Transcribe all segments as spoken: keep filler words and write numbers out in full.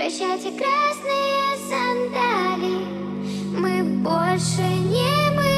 Прощайте, красные сандали, мы больше не мы.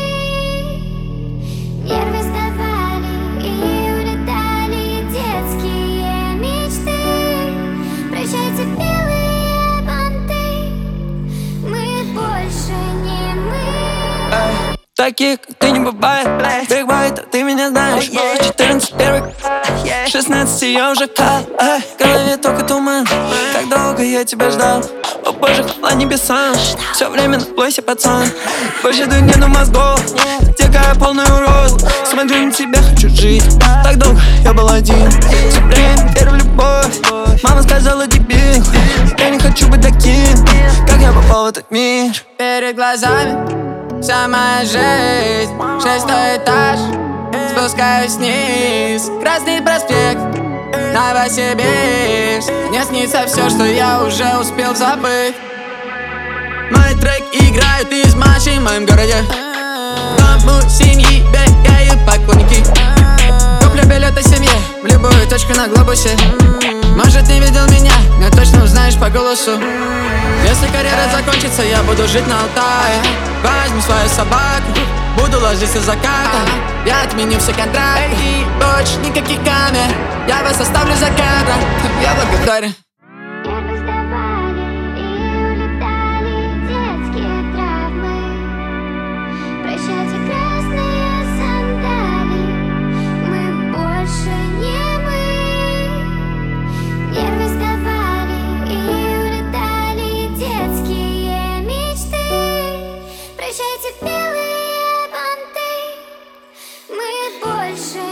Нервы сдавали и улетали детские мечты. Прощайте, белые банты, мы больше не мы. Таких, как ты, не бывает. Биг Байт, ты меня знаешь. Четырнадцать первый, шестнадцать я уже кал. В голове только туман. Как долго я тебя ждал. О боже, хвала небесам. Все время на плойсе, пацан. Больше двух нету мозгов. Текая полный урод. Смотрю на тебя, хочу жить. Так долго я был один. Все время верю в любовь. Мама сказала, дебил. Я не хочу быть таким, как я попал в этот мир. Перед глазами вся моя жизнь, шестой этаж, спускаюсь вниз, Красный проспект, Новосибирск. Мне снится все, что я уже успел забыть. Мои треки играют из машин в моем городе. В дому семьи бегают поклонники. Куплю билеты семье в любую точку на глобусе. Может, не видел меня, но точно узнаешь по голосу. Если карьера закончится, я буду жить на Алтае. Возьму свою собаку, буду ложиться за заката. Я отменю все контракты, больше никаких камер. Я вас оставлю за кадром, я благодарен. Нервы сдавали и улетали детские травмы. Прощайте, красные сандали, мы больше не мы. Нервы сдавали и улетали детские мечты. Прощайте, белые банты, мы больше